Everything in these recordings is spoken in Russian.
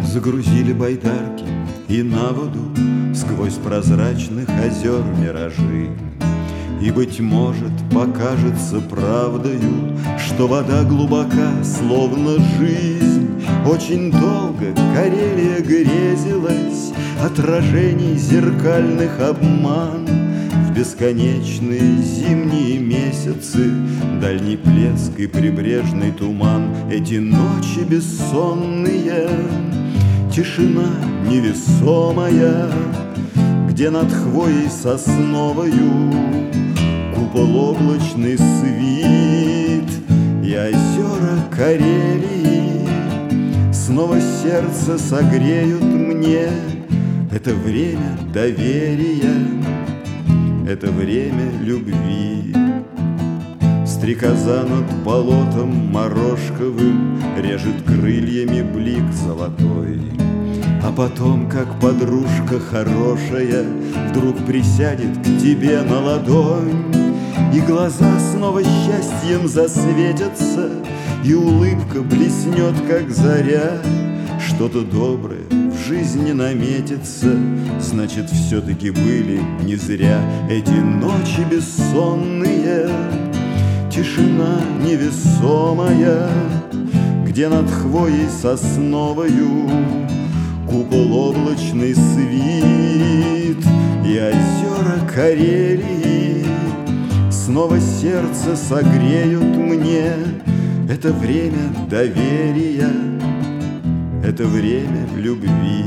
Загрузили байдарки и на воду сквозь прозрачных озер миражи. И, быть может, покажется правдою, что вода глубока, словно жизнь. Очень долго Карелия грезилась отражений зеркальных обман. В бесконечные зимние месяцы дальний плеск и прибрежный туман. Эти ночи бессонные, тишина невесомая, где над хвоей сосновою купол облачный свит. И озера Карелии снова сердце согреют мне. Это время доверия, это время любви. Стрекоза над болотом морошковым режет крыльями блик золотой. А потом, как подружка хорошая, вдруг присядет к тебе на ладонь, и глаза снова счастьем засветятся, и улыбка блеснет, как заря. Что-то доброе в жизни наметится, значит, все-таки были не зря эти ночи бессонные. Тишина невесомая, где над хвоей сосновою купол облачный свит. И озера Карелии снова сердце согреют мне. Это время доверия, это время любви.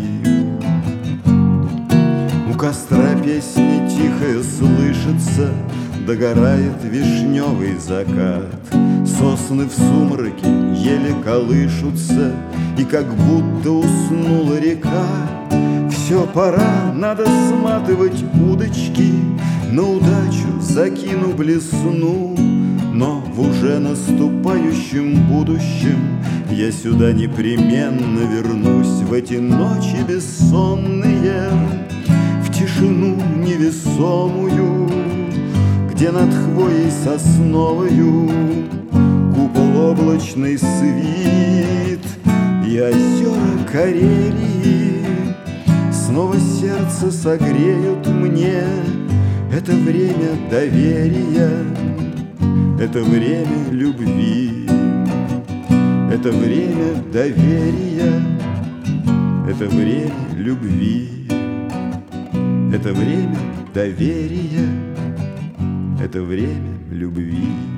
У костра песня тихая слышится, догорает вишневый закат. Сосны в сумраке еле колышутся, и как будто уснула река. Все, пора, надо сматывать удочки, на удачу закину блесну. Но в уже наступающем будущем я сюда непременно вернусь. В эти ночи бессонные, в тишину невесомую, где над хвоей сосновою купол облачный свит. И озера Карелии снова сердце согреют мне. Это время доверия, это время любви, это время доверия, это время любви, это время доверия, это время любви.